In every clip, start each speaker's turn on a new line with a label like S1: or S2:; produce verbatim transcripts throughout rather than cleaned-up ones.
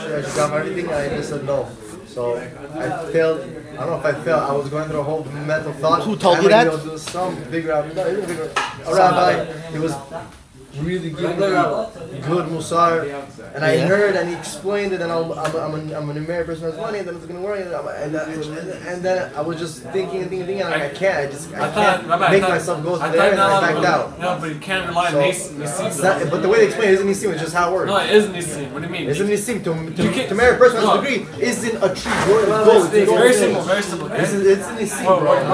S1: should, I should drop everything, and I just said no. So I failed. I don't know if I failed. I was going through a whole mental thought.
S2: Who told you that?
S1: Was some big rabbi. No, he was a big rabbi. A rabbi. He was really good, good Musar, and I
S2: Yeah.
S1: heard and he explained it, and I'm I'm I'm an, I'm an American person who has money, and then it's gonna worry, and, and, and, and then I was just thinking and thinking, thinking, and I, I can't, I just I,
S3: I thought,
S1: can't
S3: Rabbi,
S1: make
S3: I thought,
S1: myself go
S3: I
S1: to there, and I
S3: thought
S1: backed
S3: not
S1: out.
S3: No, but you can't rely on
S1: So,
S3: Nisim.
S1: it's not, but the way they explain it isn't Nisim, it's just how it works.
S3: No, it is Nisim. What do you mean?
S1: Isn't Nisim to
S3: You
S1: to,
S3: can't-
S1: to marry a person who
S3: no.
S1: has a degree isn't a tree go
S3: It's
S1: go it's a
S3: very
S1: go-
S3: simple, very simple.
S1: It's it's Nisim,
S3: Well,
S1: bro.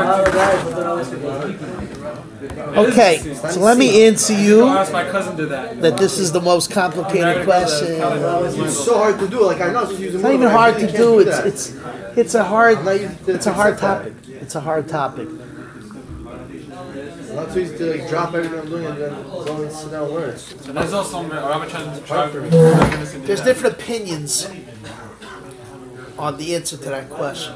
S3: what-
S2: Okay, so let me answer
S3: Go
S2: you
S3: ask my cousin did that.
S2: that this is the most complicated question.
S1: It's so hard to do. Like I know it's using.
S2: It's not even hard to do. It's it's it's a hard it's a hard topic. It's a hard topic.
S1: It's not so easy to like drop everything I'm doing and then go and sit down and learn.
S3: So there's also some Rabbi trying to try for me.
S2: There's different opinions on the answer to that question.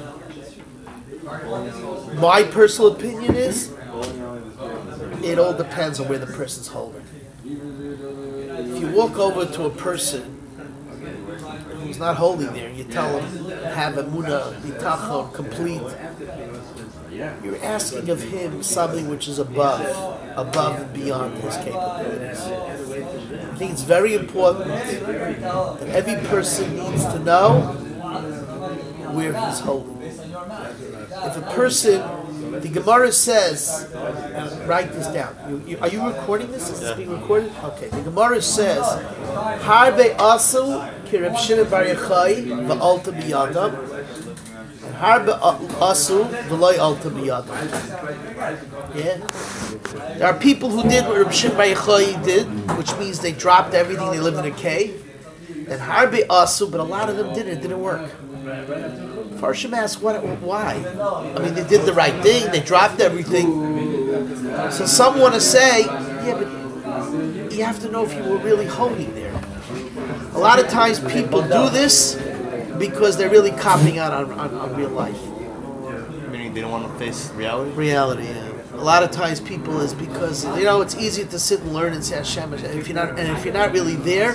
S2: My personal opinion is it all depends on where the person's holding. If you walk over to a person who's not holding there and you tell him have a muna bitachon complete, you're asking of him something which is above, above and beyond his capabilities. I think it's very important that every person needs to know where he's holding. If a person, the Gemara says, and write this down. You, you, are you recording this? Is this being recorded? Okay. The Gemara says, "Harbe asu ki Reb Shimon bar Yochai va'alta biyadam, and harbe asu v'loy alta biyadam." Yeah. There are people who did what Reb Shimon bar Yochai did, which means they dropped everything. They lived in a cave. And harbe asu, but a lot of them didn't. It didn't work. Farshim asked, what, why? I mean, they did the right thing. They dropped everything. So some want to say, yeah, but you have to know if you were really holding there. A lot of times people do this because they're really copping out on, on, on real life.
S4: Meaning they don't want to face reality?
S2: Reality, yeah. A lot of times people is because, you know, it's easier to sit and learn and say Hashem, Hashem. If you're not, and if you're not really there,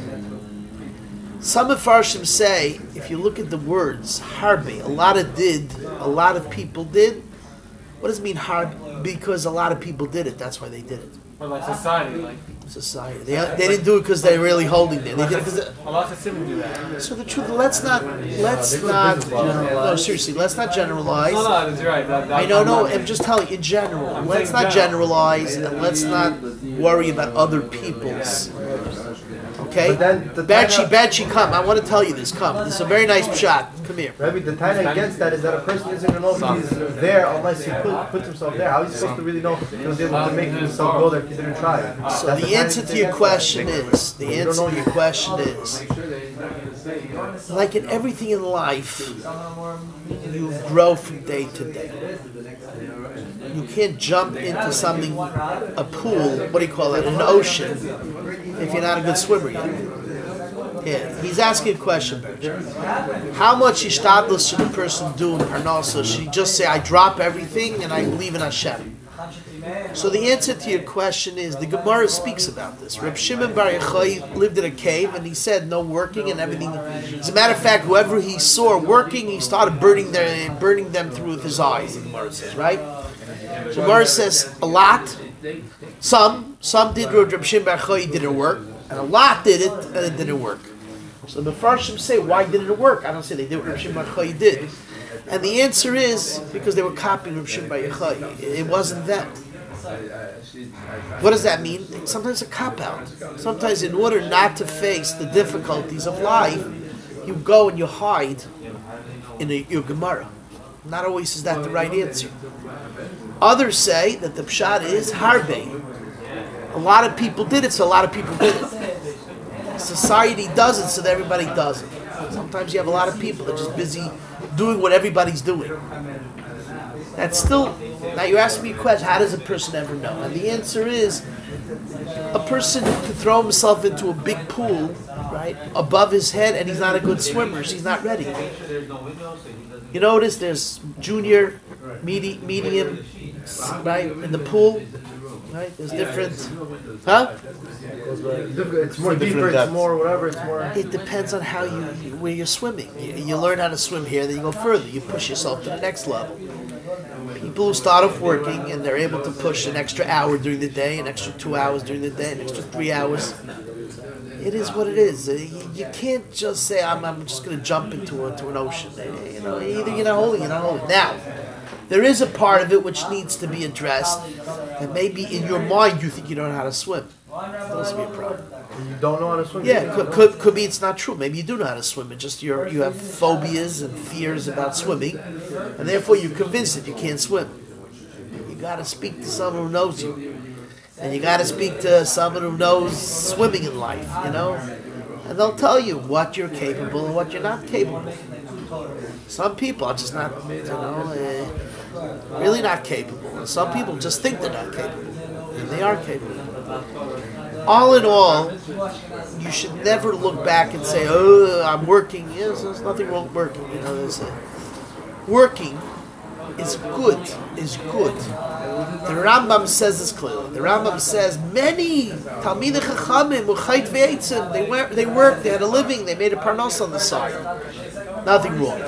S2: some Mefarshim say, if you look at the words, harbe, a lot of did, a lot of people did. What does it mean, harb? Because a lot of people did it, that's why they did it.
S3: Or like society, like.
S2: Society. They, they didn't do it because they're really holding there. They did it because...
S3: A lot of Hasidim do that.
S2: So the truth, let's not, let's not, no, seriously, let's not generalize.
S3: No, no, that's right. That, that,
S2: I don't know, I'm just telling you, in general, let's not generalize and let's not worry about other people's. Okay?
S1: But then the
S2: Bachi,
S1: Tana-
S2: Bachi, come. I want to tell you this. Come. This is a very nice shot. Come here.
S1: Rabbi, the time against that is that a person isn't going to know if he's there unless he put, puts himself there. How is he supposed to really know if he was able to make himself go there if he didn't try?
S2: So
S1: That's
S2: the
S1: tiny
S2: answer to
S1: thing
S2: your
S1: against
S2: question
S1: that.
S2: is, the
S1: You don't
S2: answer
S1: know
S2: to your
S1: you-
S2: question is, like in everything in life, you grow from day to day. You can't jump into something, a pool, what do you call it, an ocean, if you're not a good swimmer yet. Yeah, he's asking a question, Berger. How much ishtadlus should a person do in Parnasa? Should he just say, I drop everything and I believe in Hashem? So the answer to your question is, the Gemara speaks about this. Reb Shimon bar Yochai lived in a cave and he said no working and everything. As a matter of fact, whoever he saw working, he started burning them, burning them through with his eyes, the Gemara says, right? The Gemara says a lot, some, some did what Reb Shimon bar Yochai didn't work, and a lot did it and it didn't work. So the Mefarshim say, why didn't it work? I don't say they did what Reb Shimon bar Yochai did. And the answer is, because they were copying Reb Shimon bar Yochai. It wasn't them. What does that mean? Sometimes a cop-out. Sometimes in order not to face the difficulties of life, you go and you hide in a, your Gemara. Not always is that the right answer. Others say that the pshat is harbe. A lot of people did it, so a lot of people did it. Society does it, so that everybody does it. Sometimes you have a lot of people that are just busy doing what everybody's doing. That's still, now you ask me a question, how does a person ever know? And the answer is, a person could throw himself into a big pool, right, above his head, and he's not a good swimmer, so he's not ready. You notice there's junior, medi- medium, right, in the pool, Right? There's different, huh?
S1: It's more
S4: Different
S1: deeper, it's
S4: depths.
S1: more whatever, it's more.
S2: It depends on how you, where you're swimming. You, you learn how to swim here, then you go further. You push yourself to the next level. People who start off working and they're able to push an extra hour during the day, an extra two hours during the day, an extra three hours. It is what it is. Uh, You, you can't just say, I'm, I'm just going to jump into, a, to an ocean. Uh, You know, either you're not holy, you're not holy. Now, there is a part of it which needs to be addressed, and maybe in your mind you think you don't know how to swim. That'll also be a problem.
S1: You don't know how to swim.
S2: Yeah, could, could, could be it's not true. Maybe you do know how to swim. It's just you're, you have phobias and fears about swimming, and therefore you're convinced that you can't swim. You got to speak to someone who knows you, and you got to speak to someone who knows swimming in life, you know, and they'll tell you what you're capable and what you're not capable. Some people are just not, you know, uh, really not capable. And some people just think they're not capable, and they are capable. All in all, you should never look back and say, "Oh, I'm working." Yes, there's nothing wrong with working. You know, there's a, working is good. Is good. The Rambam says this clearly. The Rambam says many Talmidei Chachamim Uchayt V'Eitzim, they work, they worked, they had a living, they made a parnos on the side. Nothing wrong.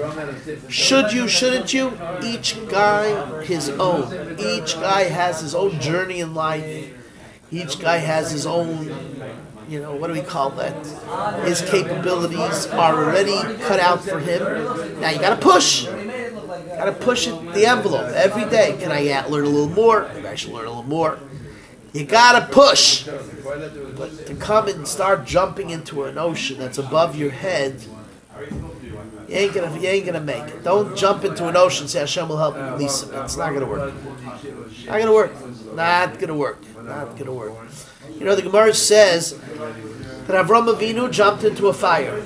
S2: Should you, shouldn't you? Each guy his own. Each guy has his own journey in life. Each guy has his own, you know, what do we call that? His capabilities are already cut out for him. Now you gotta push. Gotta push it, the envelope every day. Can I uh, learn a little more? Maybe I should learn a little more. You gotta push. But to come and start jumping into an ocean that's above your head, you ain't gonna, you ain't gonna make it. Don't jump into an ocean and say Hashem will help you release it. It's not gonna work. Not gonna work. Not gonna work. Not gonna work. You know, the Gemara says that Avram Avinu jumped into a fire.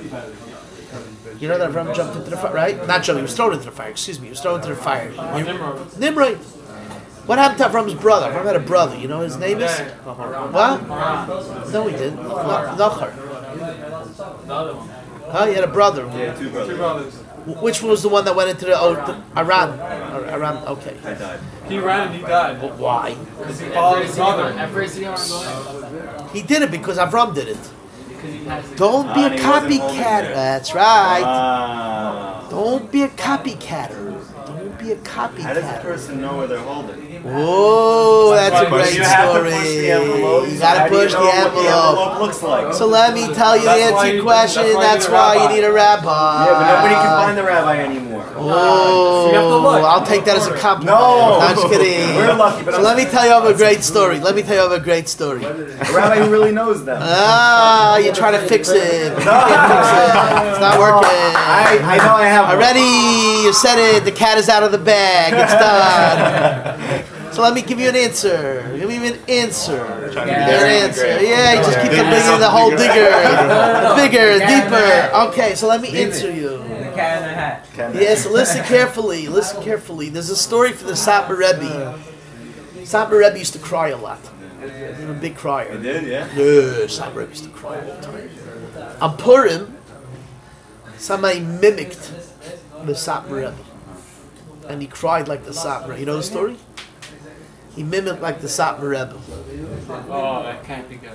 S2: You know that Avram jumped into the fire, right? Not jumping, he was thrown into the fire, excuse me. He was thrown into the fire.
S3: Nimrod.
S2: Nimrod. What happened to Avram's brother? Avram had a brother. You know his name is? What? No, he didn't. Nachar.
S3: The other one.
S2: Huh? He had a brother.
S4: Yeah, two
S3: Two
S4: brothers.
S3: brothers.
S2: Which one was the one that went into the, oh, the Iran? Or Iran, okay.
S4: I died.
S3: He ran and he died.
S2: But why?
S3: Because he followed his mother.
S5: At first, you don't
S2: He did it because Avram did it. Don't be
S4: Ah,
S2: a
S4: and he wasn't holding
S2: copycat.
S4: there.
S2: That's right.
S4: Wow.
S2: Don't be a copycatter. Don't be a
S4: How does the
S2: copycat.
S4: person know where they're holding?
S2: Oh, that's a
S4: But
S2: great
S4: you have to
S2: story.
S4: push the envelope.
S2: You gotta
S4: How do you
S2: push
S4: know
S2: the
S4: what
S2: envelope.
S4: the envelope looks like.
S2: So let me tell you the
S3: That's
S2: answer
S3: why
S2: to
S3: you-
S2: your question.
S3: that's
S2: That's
S3: why
S2: why
S3: you
S2: you
S3: need
S2: need
S3: a
S2: a rabbi.
S4: Yeah, but nobody can find the rabbi anymore.
S2: Oh,
S3: So you have to look.
S2: I'll take that as a compliment.
S4: No.
S2: I'm just kidding.
S4: We're lucky, but
S2: So
S4: I'm-
S2: let me tell you of a great story. Let me tell you of a great story.
S4: A rabbi who really knows them.
S2: Ah, you're trying to fix it. You can't fix it. It's not working.
S4: I, I know I have.
S2: Already, you said it. The cat is out of the bag. It's done. So let me give you an answer. Give me an answer. Give me an answer. Yeah, you just keep on bringing the whole digger, bigger, deeper. Okay, so let me answer you.
S5: The cat in the hat.
S2: Yes, listen carefully. Listen carefully. There's a story for the Satmar Rebbe. Satmar Rebbe used to cry a lot. He was a big crier.
S4: I did, yeah.
S2: Yeah, Satmar Rebbe used to cry all the time. On Purim, somebody mimicked the Satmar Rebbe, and he cried like the Satmar. You know the story? He mimicked like the Satmar Rebbe.
S3: Oh, that can't be good.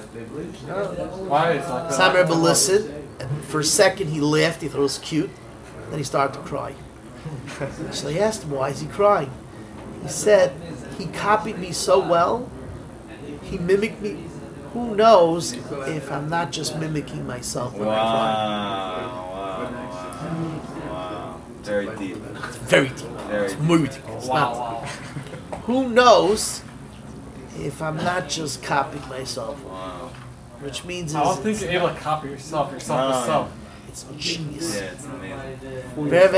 S3: Why is like
S2: Satmar Rebbe listened. And for a second, he laughed. He thought it was cute. Then he started to cry. So they asked him, why is he crying? He said, he copied me so well. He mimicked me. Who knows if I'm not just mimicking myself when
S4: Wow,
S2: I
S4: wow, wow, wow. Very deep.
S2: cry? It's very deep.
S4: Very
S2: It's
S4: deep.
S2: muy deep. It's not.
S3: wow.
S2: Who knows if I'm not just copying myself?
S4: Wow.
S2: Which means
S3: I don't
S2: is
S3: think you're able to copy yourself, yourself
S4: No,
S3: to self.
S2: it's genius.
S4: Yeah, it's amazing.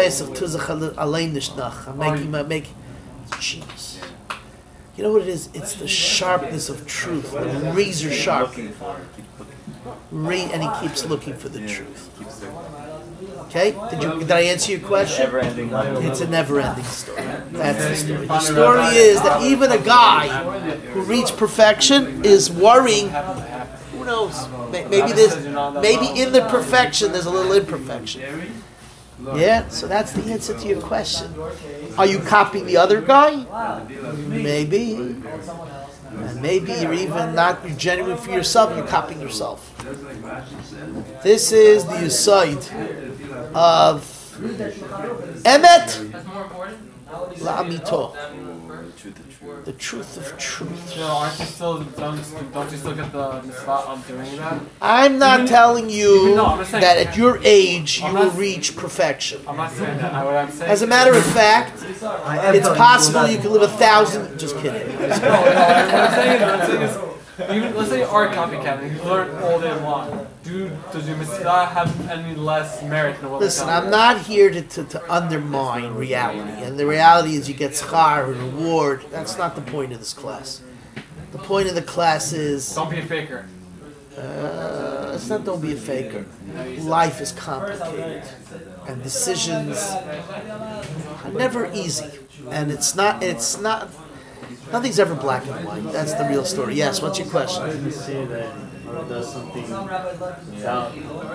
S2: I'm making my making. It's genius. You know what it is? It's the sharpness of truth, like razor sharp.
S4: Looking for it. Keep looking.
S2: Ra- and he keeps looking for the
S4: Yeah,
S2: truth.
S4: keep searching.
S2: Okay? Did you? Did I answer your question?
S4: Never-ending life.
S2: It's a never-ending story. That's the story. The story is that even a guy who reached perfection is worrying. Who knows? May- Maybe there's, maybe in the perfection there's a little imperfection. Yeah. So that's the answer to your question. Are you copying the other guy? Maybe. And maybe you're even not you're genuine for yourself, you're copying yourself. This is the aside of Emet La'amito. The truth of truth.
S3: So aren't you still don't, don't you still get the spot of doing that?
S2: I'm not
S3: Even-
S2: telling you
S3: even- no, I'm just saying-
S2: that at your age you
S3: I'm
S2: will
S3: not-
S2: reach perfection.
S3: I'm not saying that. What I'm saying
S2: As a matter of fact, it's possible you can live a thousand. Just kidding.
S3: no, no, what I'm saying, what I'm saying is, even, let's say you are a copycat and you learn all day long. Do, does your mitzvah have any less merit than what
S2: Listen, I'm not here to, to, to undermine reality. And the reality is you get schar, a reward. That's not the point of this class. The point of the class is,
S3: Don't be a faker.
S2: uh, it's not don't be a faker. Life is complicated. And decisions are never easy. And it's not, it's not, nothing's ever black and white. That's the real story. Yes, what's your question?
S6: Let me say that or does something without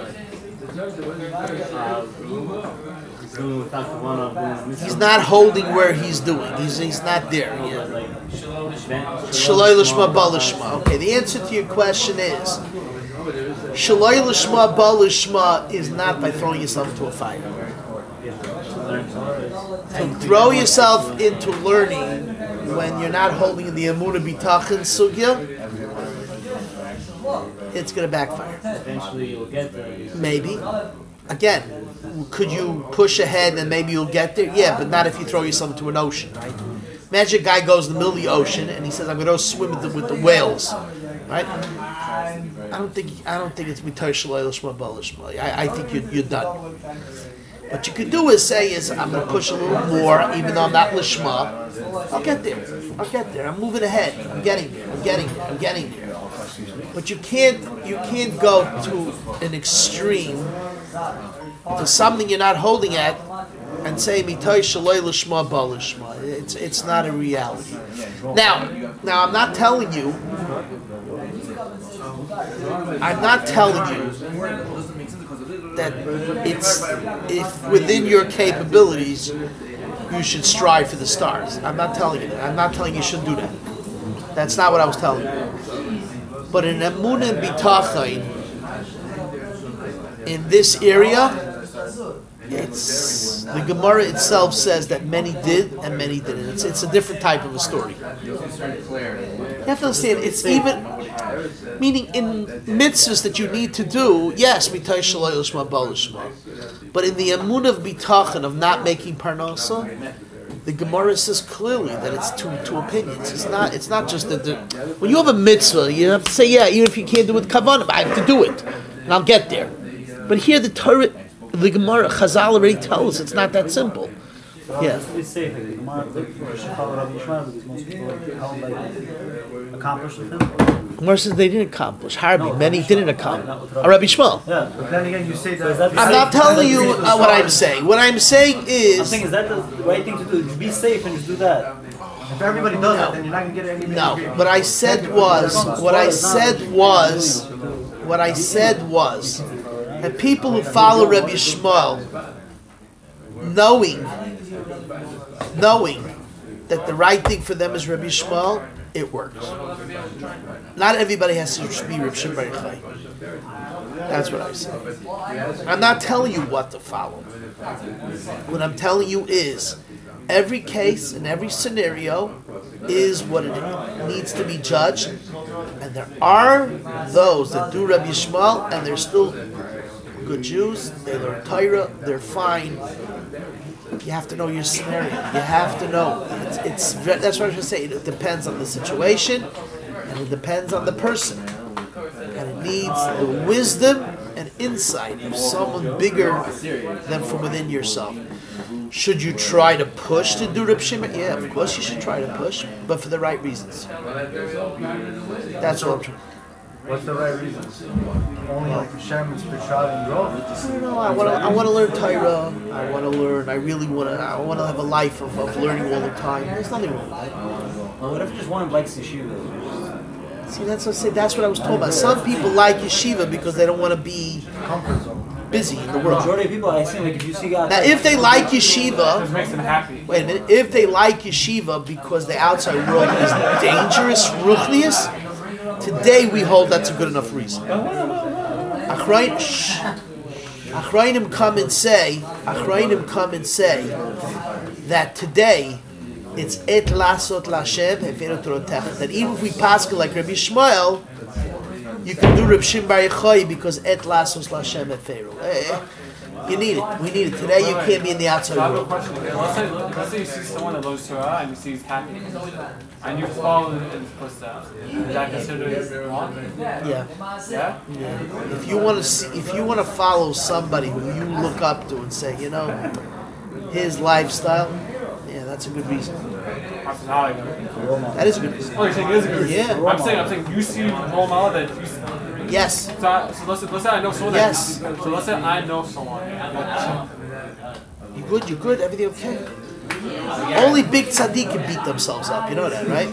S6: uh, he's doing without the one on doing.
S2: He's not holding where he's doing. He's, he's not there yet.
S6: Like,
S2: Shaloi l'shma ba l'shma. Okay, the answer to your question is Shaloi l'shma ba l'shma is not by throwing yourself into a fire. To throw yourself into learning when you're not holding the Emunah B'tachon sugya, it's going to backfire.
S6: Eventually you'll get there.
S2: Maybe. Again, could you push ahead and maybe you'll get there? Yeah, but not if you throw yourself into an ocean, right? Imagine a guy goes in the middle of the ocean and he says, "I'm going to go swim with the, with the whales," right? I don't think I don't think it's mitar shaloi l'shma ba l'shma. I I think you're, you're done. What you could do is say is, I'm going to push a little more, even though I'm not l'shma. I'll get there. I'll get there. I'm moving ahead. I'm getting there. I'm getting there. I'm getting there. But you can't you can't go to an extreme to something you're not holding at and say mitai shaloi l'shma ba l'shma. It's it's not a reality. Now now I'm not telling you. I'm not telling you that it's if within your capabilities you should strive for the stars. I'm not telling you that. I'm not telling you you should do that. That's not what I was telling you. But in Emunah B'tachon, in this area, it's the Gemara itself says that many did and many didn't. It's it's a different type of a story. You have to understand. It's even meaning in mitzvahs that you need to do. Yes, mitay shaloi l'shma ba l'shma. But in the Emunah of B'tachon of not making parnasa, the Gemara says clearly that it's two two opinions. It's not it's not just that the, when you have a mitzvah, you have to say, yeah, even if you can't do it kavanah, I have to do it, and I'll get there. But here the Torah, the Gemara, Chazal already tells us it's not that simple. Yeah.
S6: We say that the Gemara, the Shachar Rabbi Yishmael, because most people how like accomplish with him.
S2: Gemara says they didn't accomplish. Harbi, many didn't accomplish. Uh, Rabbi Shmuel.
S6: Yeah,
S7: But then again, you say
S6: So is
S7: that.
S6: that
S2: I'm not telling you uh, what I'm saying. What I'm saying
S6: I'm
S2: is
S6: saying, is that the right thing to do? Just be safe and just do that.
S7: If everybody does that, then you're not gonna get any.
S2: no. What I said was what I said was what I said was that people who follow Rabbi Shmuel, knowing, knowing that the right thing for them is Rabbi Shmuel, it works. Not everybody has to be Rabbi Shimon Bar Yochai. That's what I said. I'm not telling you what to follow. What I'm telling you is every case and every scenario is what it needs to be judged. And there are those that do Rabbi Shmuel and they're still good Jews. They learn Torah. They're fine. You have to know your scenario. You have to know. It's, it's ve- that's what I was going to say. It depends on the situation, and it depends on the person, and it needs the wisdom and insight of someone bigger than from within yourself. Should you try to push to do Reb Shimon? Yeah, of course you should try to push, but for the right reasons. That's what I'm trying.
S7: What's the right reason? Only like Hashem and spirituality and growth.
S2: I don't know. I want to. I want to learn Torah. I want to learn. I really want to. I want to have a life of, of learning all the time. There's nothing wrong with that.
S6: Well, what if just one likes yeshiva?
S2: See, that's what I said. That's what I was talking about. Some people like yeshiva because they don't want to be.
S7: Comfort zone.
S2: busy in the
S6: The
S2: world.
S6: majority of people, I see, like, if you see guys.
S2: Now, if they like
S3: It
S2: yeshiva,
S3: makes them happy.
S2: wait a minute, if they like yeshiva because the outside world is dangerous, ruchnius, today we hold that's a good enough reason. Achrain- shh. Achrayim come and say, Achrayim come and say that today it's et lasot lashem hefenu torotech. That even if we pass like Rabbi Shmuel, you can do Reb Shimon Bar Yochai because et lasos lashem hefenu. Eh, You need it. We need it. Today you can't be in the outside
S3: So I have a
S2: world.
S3: question. Let's say, let's say you see someone that loves Torah and you see he's happy, and you follow in his footsteps. Is that considered wrong?
S2: Yeah.
S3: Yeah?
S2: If you want to see, if you want to follow somebody who you look up to and say, you know, his lifestyle, yeah, that's a good reason.
S3: That's not a good reason.
S2: That is a good reason.
S3: Oh, you're saying it is a good reason?
S2: Yeah.
S3: I'm saying, I'm saying you see role model that you see.
S2: Yes.
S3: So, I, so let's, say- let's say I know someone
S2: Yes.
S3: that, so let's say I know someone.
S2: You good? You good? Everything okay? Only big tzaddikim beat themselves up. You know that, right?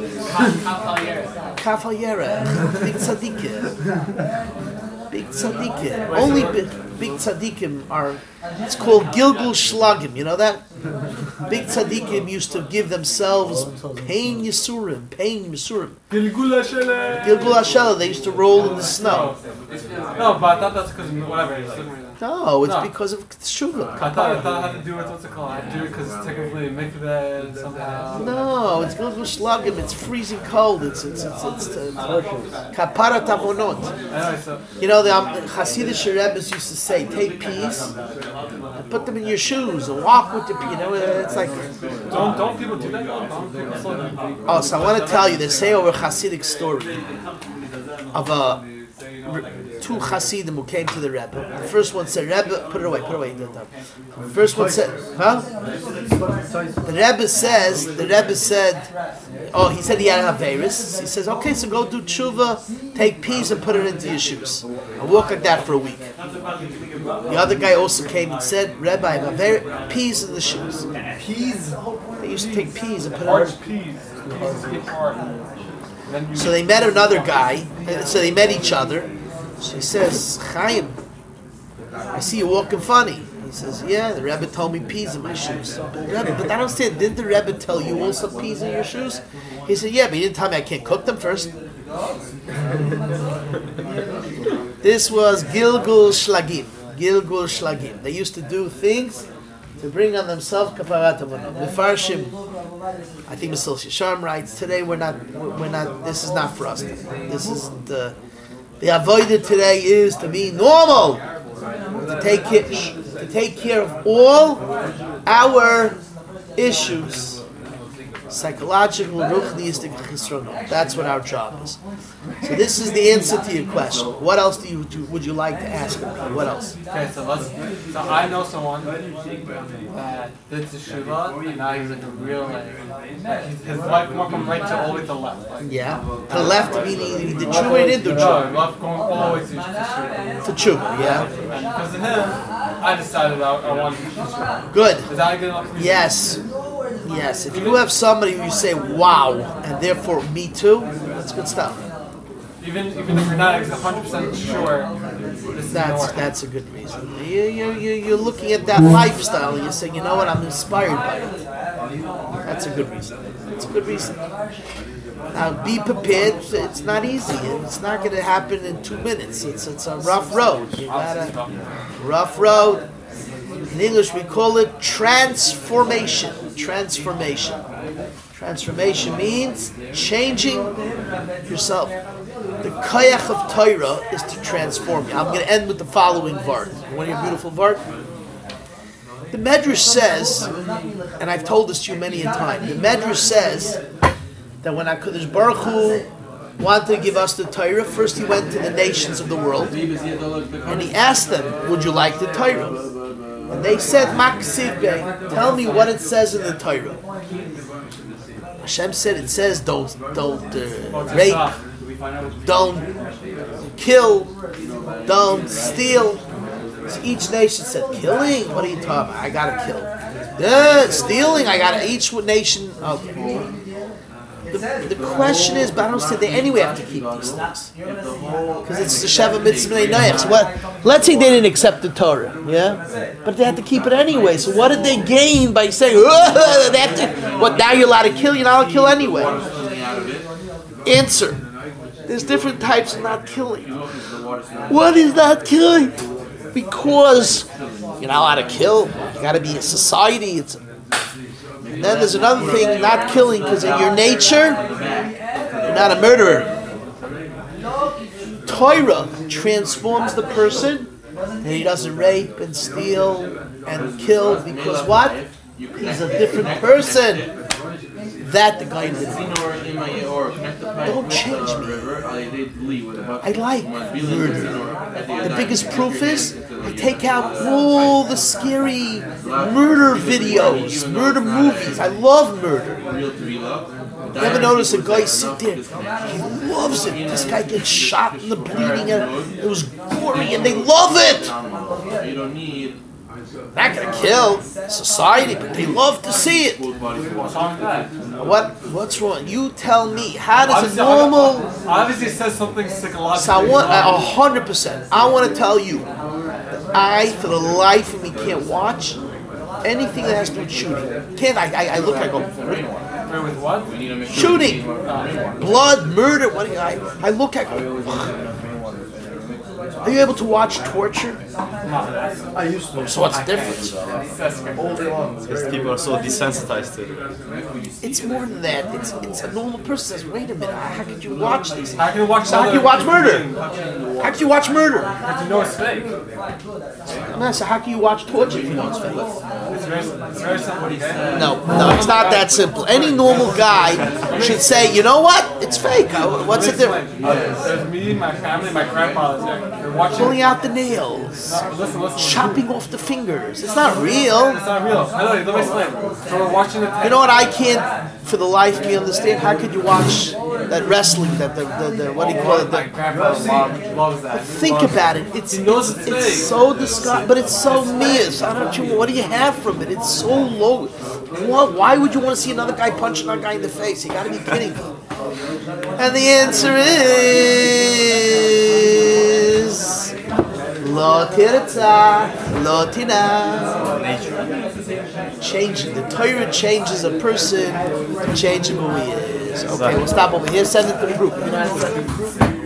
S2: Kaf Hayera. Big tzaddikim. Big tzaddikim. Only big, big tzaddikim are. It's called Gilgul Shlagim. You know that? Big tzaddikim used to give themselves pain yisurim, pain yisurim.
S3: Gilgula Shele.
S2: Gilgul Hashela. They used to roll in the snow.
S3: No, but I thought that's because of whatever. It's different reason.
S2: No, it's
S3: No.
S2: because of tshuva.
S3: I thought, I thought it had to do with what's it called? I had to do it because technically mikveh somehow.
S2: No, it's Gilgul Shlagim. It's freezing cold. It's it's it's it's, it's kapara tavonot.
S3: Anyway, so
S2: You know, the um, Hasidic Rebbes used to say, take peas and put them in your shoes and walk with the peas. You know, it's like,
S3: don't don't people do that? Don't people slow down?
S2: oh, so I want to tell you, they say over a Hasidic story of a, two Hasidim who came to the Rebbe. The first one said, Rebbe, put it away, put it away. The first one said, huh? The Rebbe says, the Rebbe said, oh, he said he had an Averis. He says, okay, so go do tshuva, take peas and put it into your shoes. And walk like that for a week. The other guy also came and said, Rebbe, I have Averis, peas in the shoes.
S1: Peas.
S2: They used to take peas and put it
S3: Large
S2: in.
S3: peas. Peas get hard. Then you
S2: So they met another guy, and so they met each other. So he says, Chaim, I see you walking funny. He says, yeah, the Rebbe told me peas in my shoes. But, Rebbe, but I don't understand, didn't the Rebbe tell you also peas in your shoes? He said, yeah, but he didn't tell me I can't cook them first. This was Gilgul Shlagim. Gilgul Shlagim. They used to do things to bring on themselves kaparat avodah. Mefarshim, I think Mister Sharm writes, today we're not, we're not, this is not for us. This is the, the avodah today is to be normal, to take care, to take care of all our issues, psychological, ruchniistic, chisronot. That's what our job is. So this is the answer to your question. What else do you do, would you like to ask me? What else?
S3: Okay, so let's. So I know someone that did teshuva, and now he's like a real like. His, his life went from right to all the way to the left. Like,
S2: Yeah, to the left meaning he did tshuva, he didn't do
S3: no,
S2: tshuva.
S3: left going all the way to teshuva.
S2: To tshuva, yeah.
S3: And because of him, I decided I, I wanted to do teshuva.
S2: Good.
S3: Is that a good enough reason?
S2: Yes. Yes. If you have somebody who you say, wow, and therefore me too, that's good stuff.
S3: Even even if you're not one hundred percent sure, this is gonna
S2: That's
S3: work.
S2: that's a good reason. You, you, you, you're looking at that lifestyle and you're saying, you know what, I'm inspired by it. That's a good reason. That's a good reason. Now, be prepared. It's not easy. It's not going to happen in two minutes. It's it's a rough road. You gotta, rough road. In English, we call it transformation. Transformation. Transformation means changing yourself. The koyach of Torah is to transform you. I'm going to end with the following vart. You want to hear a beautiful vart? The Medrash says, and I've told this to you many a time, the Medrash says that when HaKadosh Baruch Hu wanted to give us the Torah, first he went to the nations of the world and he asked them, would you like the Torah? And they said, Maksivbe, tell me what it says in the Torah. Hashem said, it says, don't, don't uh, rape, don't kill, don't steal. So each nation said, killing? What are you talking about? I gotta kill. Yeah, stealing? I gotta, each nation, okay. the, the question is, but I don't say they anyway have to keep these things because it's the Sheva Mitzvah Nayach. So what? Let's say they didn't accept the Torah, yeah, but they had to keep it anyway. So what did they gain by saying, oh, they have to? What? Now you're allowed to kill. You're not allowed to kill anyway. Answer: there's different types of not killing. What is not killing? Because you're not allowed to kill. You got to be a society. It's and then there's another thing, not killing, because in your nature, you're not a murderer. Torah transforms the person, and he doesn't rape and steal and kill, because what? He's a different person. That the guy did. Don't change me. I like murder. The biggest proof is I take out all the scary murder videos, murder movies. I love murder. You ever notice a guy sit there? He loves it. This guy gets shot in the bleeding, and it was gory, and they love it. Not gonna kill society, but they love to see it. What? What's wrong? You tell me. How does a normal?
S3: Obviously, it says something psychological.
S2: So I want a hundred percent. I want to tell you, I for the life of me can't watch anything that has to do with shooting. Can't I? I, I look. I go.
S3: With what?
S2: Shooting, blood, murder. What? do you- I I look. I go. Are you able to watch torture?
S1: I used to.
S2: So what's the difference?
S1: All day long.
S4: Because people are so desensitized to it.
S2: It's more than that. It's it's a normal person says, wait a minute, how could you watch this?
S3: How can you watch?
S2: So how can you watch murder? How can you watch murder?
S3: Because you know it's fake.
S2: No, so how can you watch torture if you know it's fake?
S3: It's very, it's very simple. Okay?
S2: No, no, it's not that simple. Any normal guy should say, you know what? It's fake. What's the difference?
S3: There's me, my family, my grandfather's there. They're watching.
S2: Pulling out the nails,
S3: Listen, listen.
S2: chopping off the fingers. It's not real.
S3: It's not real. I know. Let me explain. So we're watching the.
S2: You know what? I can't, for the life of me, understand. How could you watch that wrestling? That the, the, the what do you call it?
S3: My
S2: The,
S3: grandfather loves, loves that.
S2: think
S3: Loves
S2: about it. It's
S3: He knows
S2: it's,
S3: it's
S2: it's
S3: fake.
S2: so disgusting, but it's so meas. I don't know. What do you have from it? It's so low. What? Why would you want to see another guy punch another guy in the face? You got to be kidding me. And the answer is Lo tirza, lo tina. Changing the Torah changes a person, changing who he is. Okay, we'll stop over here. Send it to the group. You know how to send it to the group?